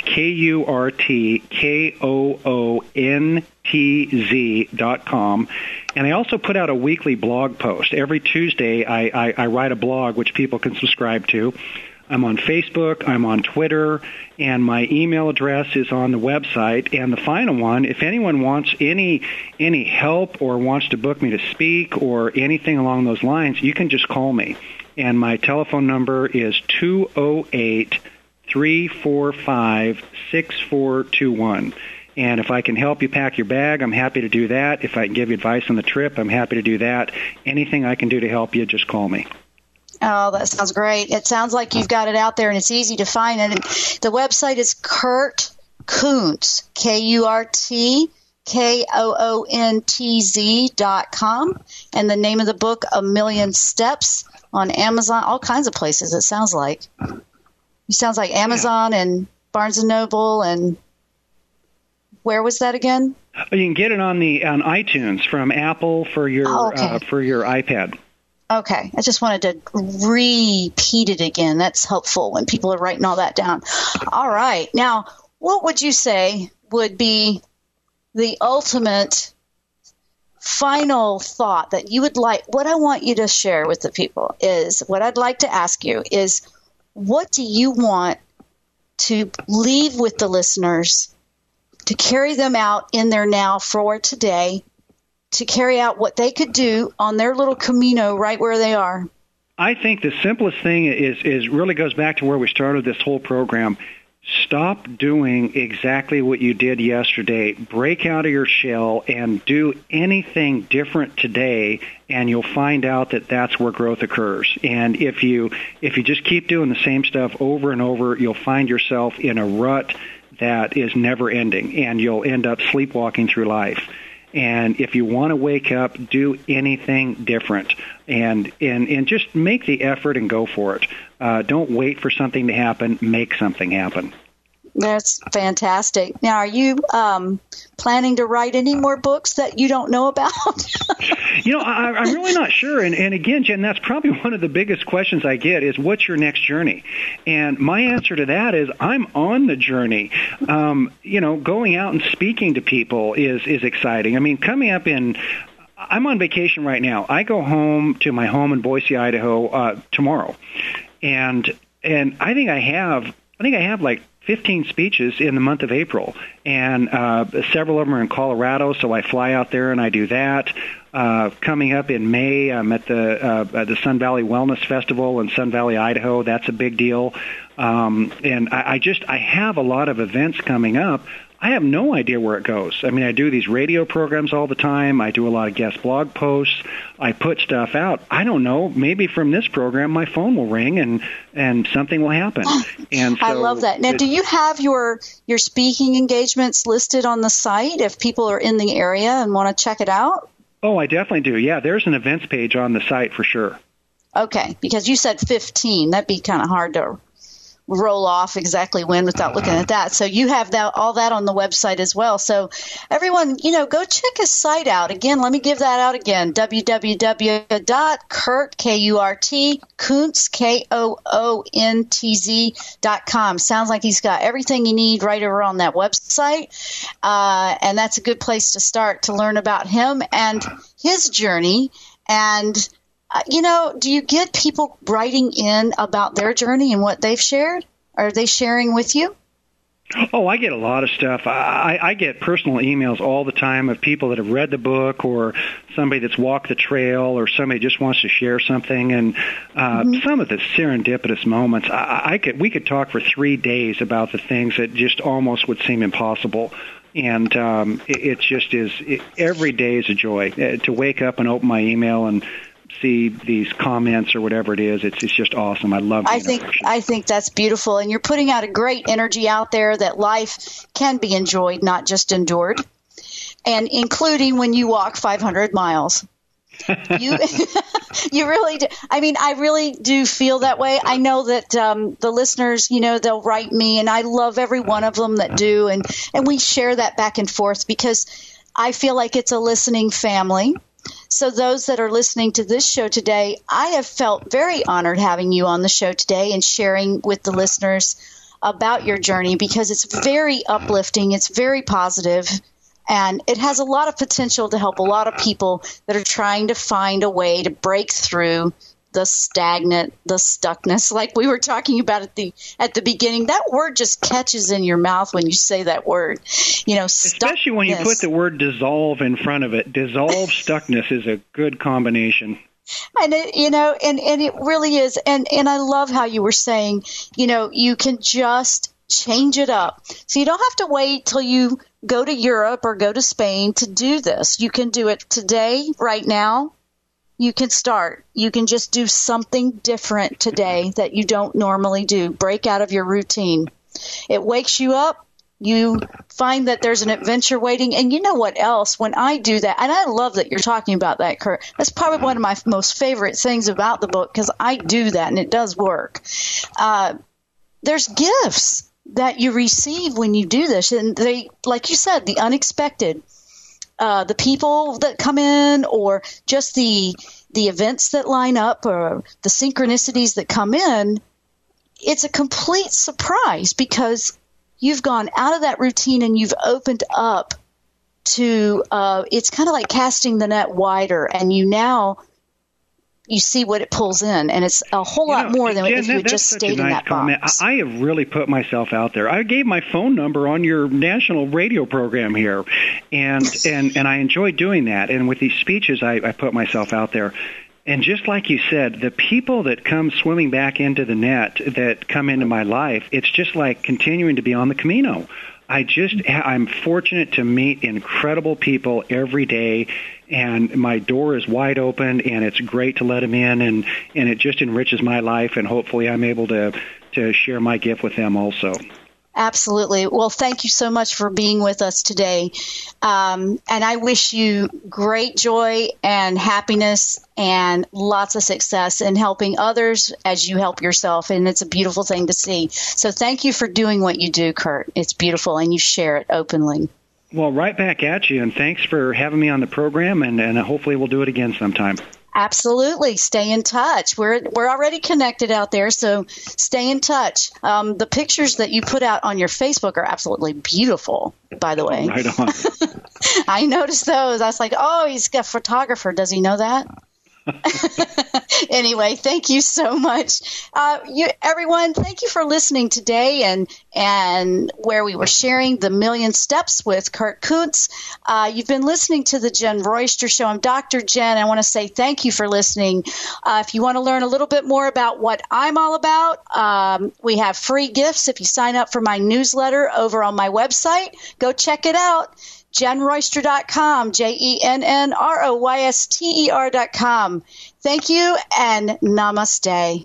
KurtKoOntz.com. And I also put out a weekly blog post. Every Tuesday, I write a blog which people can subscribe to. I'm on Facebook, I'm on Twitter, and my email address is on the website. And the final one, if anyone wants any help or wants to book me to speak or anything along those lines, you can just call me. And my telephone number is 208-345-6421. And if I can help you pack your bag, I'm happy to do that. If I can give you advice on the trip, I'm happy to do that. Anything I can do to help you, just call me. Oh, that sounds great. It sounds like you've got it out there, and it's easy to find. And the website is Kurt Kuntz, KurtKoOntz.com. And the name of the book, A Million Steps, on Amazon, all kinds of places, it sounds like. It sounds like Amazon and Barnes & Noble, and where was that again? You can get it on iTunes from Apple for your for your iPad. Okay. I just wanted to repeat it again. That's helpful when people are writing all that down. All right. Now, what would you say would be the ultimate final thought that you would like? What I want you to share with the people is, what I'd like to ask you is, what do you want to leave with the listeners to carry them out in their now for today, to carry out what they could do on their little Camino right where they are? I think the simplest thing is really goes back to where we started this whole program. Stop doing exactly what you did yesterday. Break out of your shell and do anything different today, and you'll find out that that's where growth occurs. And if you just keep doing the same stuff over and over, you'll find yourself in a rut that is never ending, and you'll end up sleepwalking through life. And if you want to wake up, do anything different, and just make the effort and go for it. Don't wait for something to happen. Make something happen. That's fantastic. Now, are you planning to write any more books that you don't know about? I'm really not sure. And again, Jen, that's probably one of the biggest questions I get is, what's your next journey? And my answer to that is, I'm on the journey. Going out and speaking to people is exciting. I mean, I'm on vacation right now. I go home to my home in Boise, Idaho, tomorrow. And I think I have like 15 speeches in the month of April, and several of them are in Colorado, so I fly out there and I do that. Coming up in May, I'm at the Sun Valley Wellness Festival in Sun Valley, Idaho. That's a big deal. And I have a lot of events coming up. I have no idea where it goes. I mean, I do these radio programs all the time. I do a lot of guest blog posts. I put stuff out. I don't know. Maybe from this program, my phone will ring and something will happen. And so I love that. Now, do you have your speaking engagements listed on the site if people are in the area and want to check it out? Oh, I definitely do. Yeah, there's an events page on the site for sure. Okay, because you said 15. That'd be kind of hard to roll off exactly when without looking at that. So you have all that on the website as well. So everyone, go check his site out. Again, let me give that out again, www.Kurt, K-U-R-T, Koontz, K-O-O-N-T-Z.com. Sounds like he's got everything you need right over on that website. And that's a good place to start to learn about him and his journey. And do you get people writing in about their journey and what they've shared? Are they sharing with you? Oh, I get a lot of stuff. I get personal emails all the time of people that have read the book, or somebody that's walked the trail, or somebody just wants to share something. And some of the serendipitous moments, we could talk for 3 days about the things that just almost would seem impossible. And it just is. Every day is a joy to wake up and open my email and see these comments or whatever it is. It's just awesome. I love the interaction. I think that's beautiful, and you're putting out a great energy out there that life can be enjoyed, not just endured, and including when you walk 500 miles. You really do. I mean, I really do feel that way. I know that the listeners, they'll write me, and I love every one of them that do, and we share that back and forth because I feel like it's a listening family. So those that are listening to this show today, I have felt very honored having you on the show today and sharing with the listeners about your journey, because it's very uplifting, it's very positive, and it has a lot of potential to help a lot of people that are trying to find a way to break through the stuckness, like we were talking about at the beginning. That word just catches in your mouth when you say that word, especially when you put the word dissolve in front of it. Dissolve stuckness is a good combination. And it, and it really is. And I love how you were saying, you can just change it up. So you don't have to wait till you go to Europe or go to Spain to do this. You can do it today, right now. You can start. You can just do something different today that you don't normally do. Break out of your routine. It wakes you up. You find that there's an adventure waiting. And you know what else? When I do that, and I love that you're talking about that, Kurt. That's probably one of my most favorite things about the book, because I do that and it does work. There's gifts that you receive when you do this. And they, like you said, the unexpected. The people that come in, or just the the events that line up or the synchronicities that come in, it's a complete surprise because you've gone out of that routine and you've opened up to, it's kind of like casting the net wider, and you see what it pulls in, and it's a whole lot more than if you just stayed in that box. I have really put myself out there. I gave my phone number on your national radio program here, and I enjoy doing that. And with these speeches, I put myself out there. And just like you said, the people that come swimming back into the net that come into my life, it's just like continuing to be on the Camino. I'm fortunate to meet incredible people every day, and my door is wide open, and it's great to let them in, and it just enriches my life, and hopefully I'm able to share my gift with them also. Absolutely. Well, thank you so much for being with us today. And I wish you great joy and happiness and lots of success in helping others as you help yourself. And it's a beautiful thing to see. So thank you for doing what you do, Kurt. It's beautiful, and you share it openly. Well, right back at you, and thanks for having me on the program, and hopefully we'll do it again sometime. Absolutely. Stay in touch. We're already connected out there, so stay in touch. The pictures that you put out on your Facebook are absolutely beautiful, by the way. Right on. I noticed those. I was like, oh, he's a photographer. Does he know that? Anyway, thank you so much. Everyone, thank you for listening today and where we were sharing the Million Steps with Kurt Kuntz. You've been listening to the Jen Royster Show. I'm Dr. Jen. I want to say thank you for listening. If you want to learn a little bit more about what I'm all about, we have free gifts if you sign up for my newsletter over on my website. Go check it out. JenRoyster.com, JenRoyster.com. Thank you and namaste.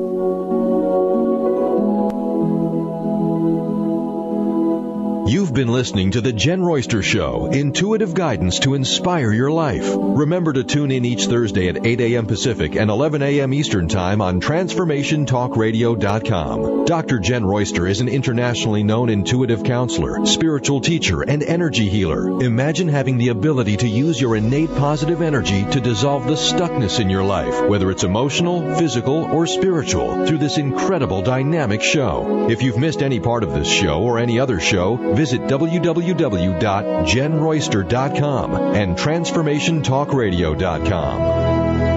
You've been listening to The Jen Royster Show, intuitive guidance to inspire your life. Remember to tune in each Thursday at 8 a.m. Pacific and 11 a.m. Eastern Time on TransformationTalkRadio.com. Dr. Jen Royster is an internationally known intuitive counselor, spiritual teacher, and energy healer. Imagine having the ability to use your innate positive energy to dissolve the stuckness in your life, whether it's emotional, physical, or spiritual, through this incredible dynamic show. If you've missed any part of this show or any other show, visit www.jenroyster.com and TransformationTalkRadio.com.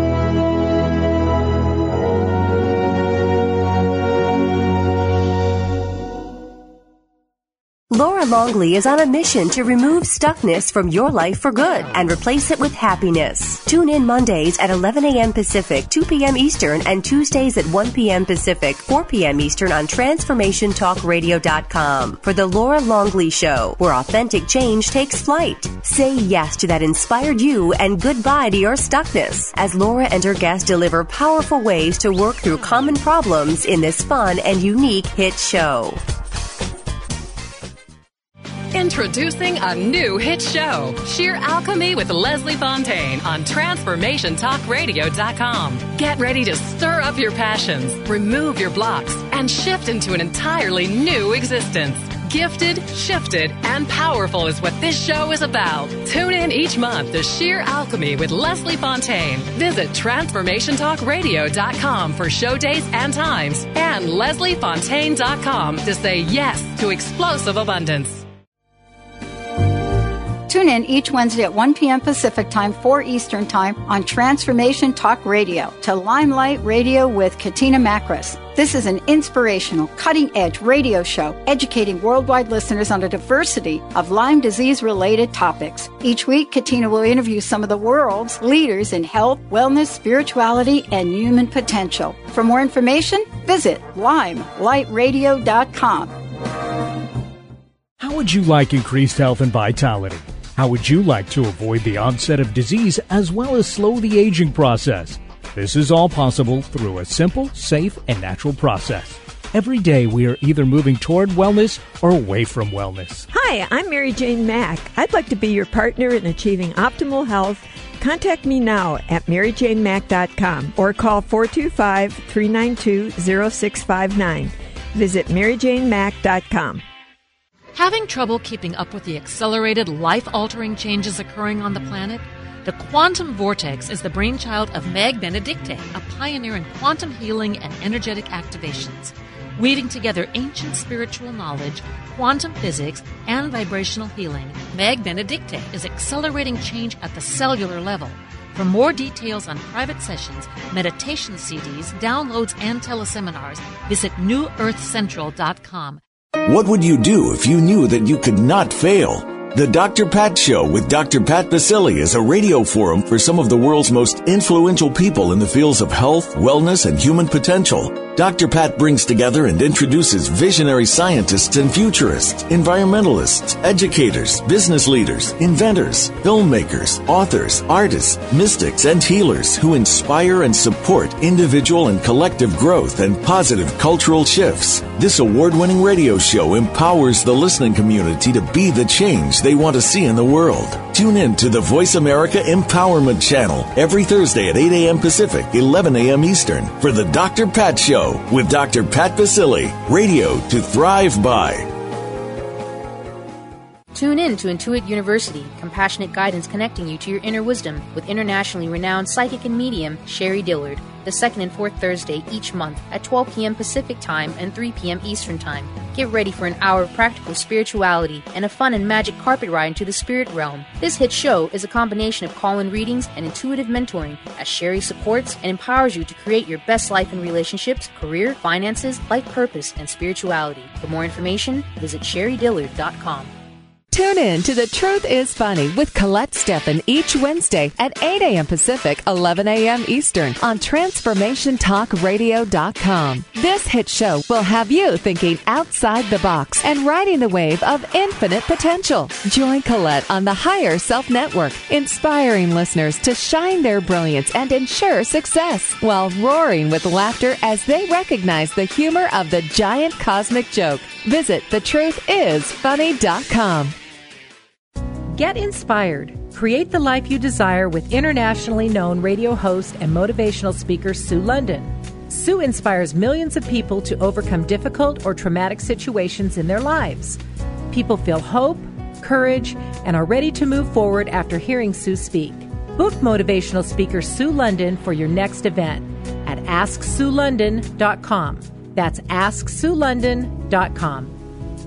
Laura Longley is on a mission to remove stuckness from your life for good and replace it with happiness. Tune in Mondays at 11 a.m. Pacific, 2 p.m. Eastern, and Tuesdays at 1 p.m. Pacific, 4 p.m. Eastern on TransformationTalkRadio.com for The Laura Longley Show, where authentic change takes flight. Say yes to that inspired you and goodbye to your stuckness as Laura and her guests deliver powerful ways to work through common problems in this fun and unique hit show. Introducing a new hit show, Sheer Alchemy with Leslie Fontaine on TransformationTalkRadio.com. Get ready to stir up your passions, remove your blocks, and shift into an entirely new existence. Gifted, shifted, and powerful is what this show is about. Tune in each month to Sheer Alchemy with Leslie Fontaine. Visit TransformationTalkRadio.com for show dates and times, and LeslieFontaine.com to say yes to explosive abundance. Tune in each Wednesday at 1 p.m. Pacific Time, 4 Eastern Time on Transformation Talk Radio to Limelight Radio with Katina Makris. This is an inspirational, cutting-edge radio show educating worldwide listeners on a diversity of Lyme disease-related topics. Each week, Katina will interview some of the world's leaders in health, wellness, spirituality, and human potential. For more information, visit limelightradio.com. How would you like increased health and vitality? How would you like to avoid the onset of disease as well as slow the aging process? This is all possible through a simple, safe, and natural process. Every day we are either moving toward wellness or away from wellness. Hi, I'm Mary Jane Mack. I'd like to be your partner in achieving optimal health. Contact me now at MaryJaneMack.com or call 425-392-0659. Visit MaryJaneMack.com. Having trouble keeping up with the accelerated, life-altering changes occurring on the planet? The Quantum Vortex is the brainchild of Meg Benedicte, a pioneer in quantum healing and energetic activations. Weaving together ancient spiritual knowledge, quantum physics, and vibrational healing, Meg Benedicte is accelerating change at the cellular level. For more details on private sessions, meditation CDs, downloads, and teleseminars, visit newearthcentral.com. What would you do if you knew that you could not fail? The Dr. Pat Show with Dr. Pat Baccili is a radio forum for some of the world's most influential people in the fields of health, wellness, and human potential. Dr. Pat brings together and introduces visionary scientists and futurists, environmentalists, educators, business leaders, inventors, filmmakers, authors, artists, mystics, and healers who inspire and support individual and collective growth and positive cultural shifts. This award-winning radio show empowers the listening community to be the change they want to see in the world. Tune in to the Voice America Empowerment Channel every Thursday at 8 a.m. Pacific, 11 a.m. Eastern for the Dr. Pat Show with Dr. Pat Baccili. Radio to thrive by. Tune in to Intuit University, compassionate guidance connecting you to your inner wisdom with internationally renowned psychic and medium Sherry Dillard, the second and fourth Thursday each month at 12 p.m. Pacific Time and 3 p.m. Eastern Time. Get ready for an hour of practical spirituality and a fun and magic carpet ride into the spirit realm. This hit show is a combination of call-in readings and intuitive mentoring as Sherry supports and empowers you to create your best life in relationships, career, finances, life purpose, and spirituality. For more information, visit sherrydillard.com. Tune in to The Truth is Funny with Colette Steffen each Wednesday at 8 a.m. Pacific, 11 a.m. Eastern on TransformationTalkRadio.com. This hit show will have you thinking outside the box and riding the wave of infinite potential. Join Colette on the Higher Self Network, inspiring listeners to shine their brilliance and ensure success while roaring with laughter as they recognize the humor of the giant cosmic joke. Visit thetruthisfunny.com. Get inspired. Create the life you desire with internationally known radio host and motivational speaker Sue London. Sue inspires millions of people to overcome difficult or traumatic situations in their lives. People feel hope, courage, and are ready to move forward after hearing Sue speak. Book motivational speaker Sue London for your next event at AskSueLondon.com. That's AskSueLondon.com.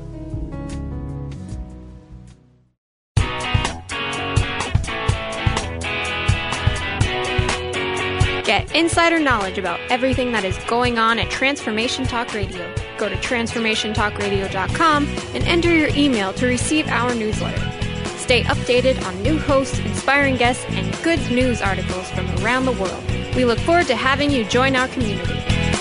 Get insider knowledge about everything that is going on at Transformation Talk Radio. Go to TransformationTalkRadio.com and enter your email to receive our newsletter. Stay updated on new hosts, inspiring guests, and good news articles from around the world. We look forward to having you join our community.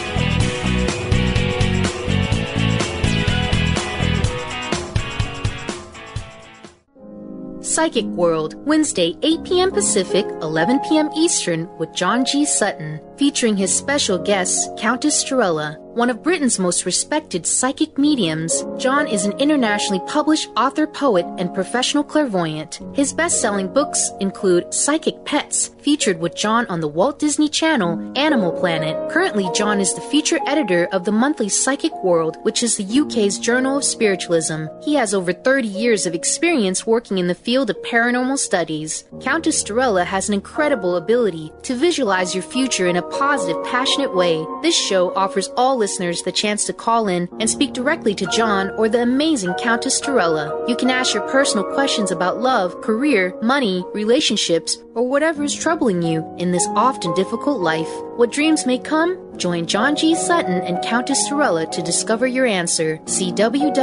Psychic World, Wednesday, 8 p.m. Pacific, 11 p.m. Eastern, with John G. Sutton, featuring his special guest, Countess Strella. One of Britain's most respected psychic mediums, John is an internationally published author, poet, and professional clairvoyant. His best-selling books include Psychic Pets, featured with John on the Walt Disney Channel, Animal Planet. Currently, John is the feature editor of the monthly Psychic World, which is the UK's Journal of Spiritualism. He has over 30 years of experience working in the field of paranormal studies. Countess Strella has an incredible ability to visualize your future in a positive, passionate way. This show offers all listeners the chance to call in and speak directly to John or the amazing Countess Strella. You can ask your personal questions about love, career, money, relationships, or whatever is troubling you in this often difficult life. What dreams may come? Join John G. Sutton and Countess Strella to discover your answer. See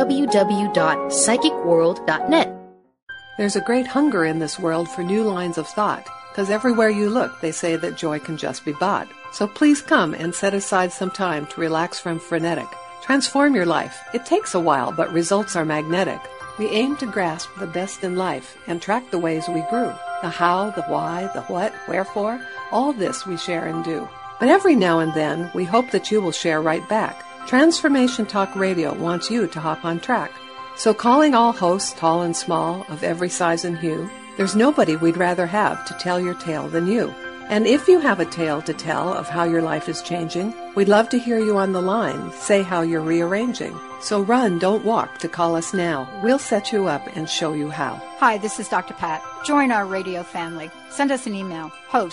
www.psychicworld.net. There's a great hunger in this world for new lines of thought, because everywhere you look, they say that joy can just be bought. So please come and set aside some time to relax from frenetic. Transform your life. It takes a while, but results are magnetic. We aim to grasp the best in life and track the ways we grew. The how, the why, the what, wherefore, all this we share and do. But every now and then, we hope that you will share right back. Transformation Talk Radio wants you to hop on track. So calling all hosts, tall and small, of every size and hue, there's nobody we'd rather have to tell your tale than you. And if you have a tale to tell of how your life is changing, we'd love to hear you on the line. Say how you're rearranging. So run, don't walk to call us now. We'll set you up and show you how. Hi, this is Dr. Pat. Join our radio family. Send us an email,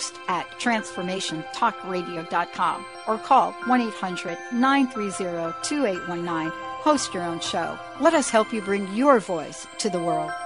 host@transformationtalkradio.com, or call 1-800-930-2819. Host your own show. Let us help you bring your voice to the world.